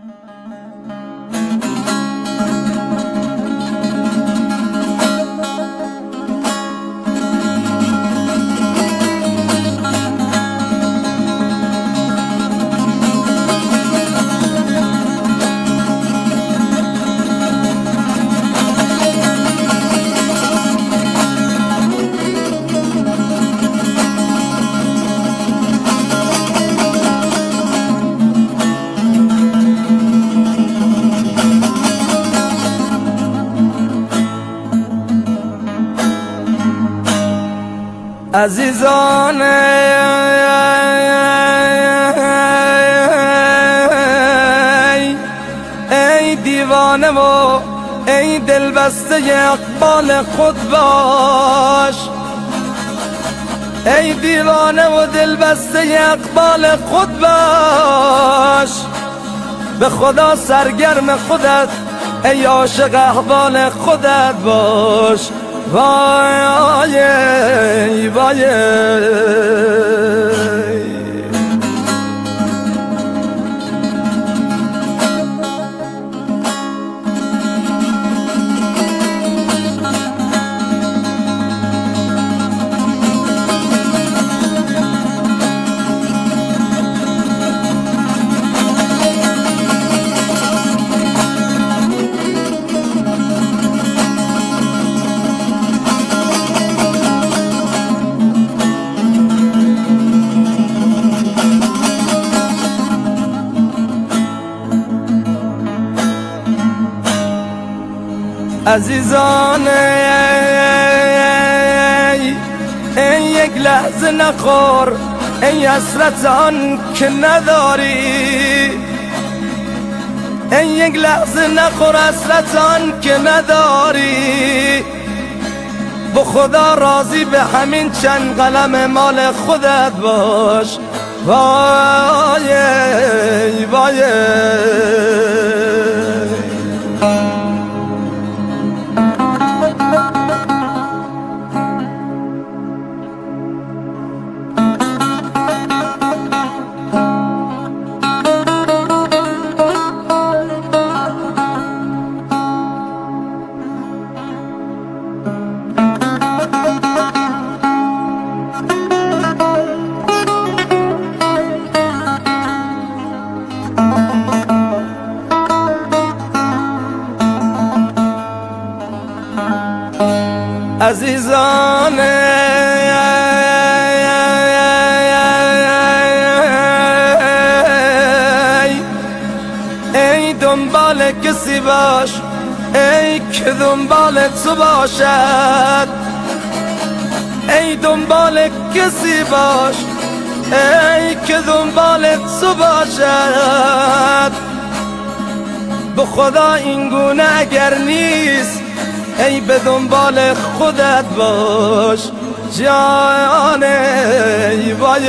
عزیزان ای دیوانه و ای دلبسته اقبال خود باش، ای دیوانه و دلبسته اقبال خود باش، به خدا سرگرم خودت ای عاشق احوال خودت باش. وای وای عزیزان ای یک لحظه نخور ای حسرت آن که نداری، ای یک لحظه نخور حسرت آن که نداری، با خدا راضی به همین چند قلم مال خودت باش. وای وای عزیزان ای دنبال کسی باش ای که دنبال تو باشد، ای دنبال کسی باش ای که دنبال تو باشد، به خدا این گونه اگر نیست ای به دنبال خودت باش. جان ای وای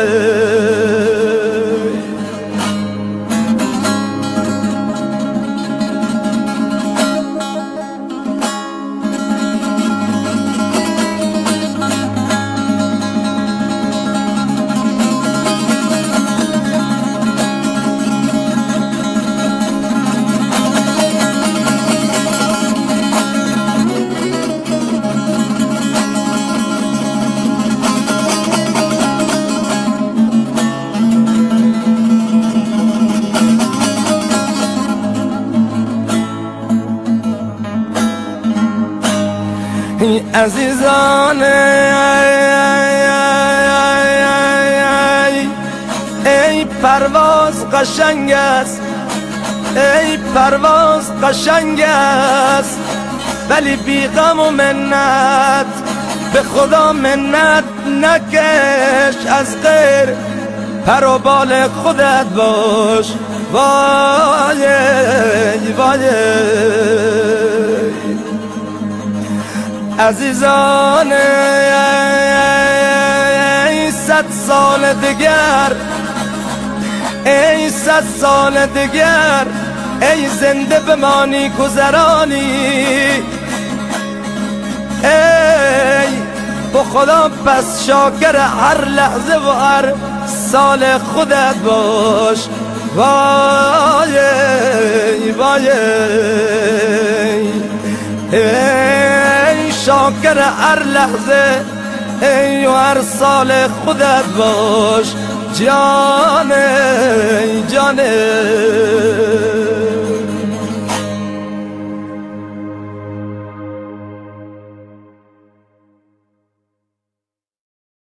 عزیزان ای پرواز قشنگ است ای پرواز قشنگ است، ولی بی غم و منت به خدا منت نکش، از غیر پر و بال خودت باش. وای وای عزیزان ای 100 سال دیگر ای 100 سال دیگر ای زنده بمانی گذرانی، ای با خدا پس شاکر هر لحظه و هر سال خودت باش. وای ای شاکر هر لحظه ای و هر سال خودت باش جانه جانه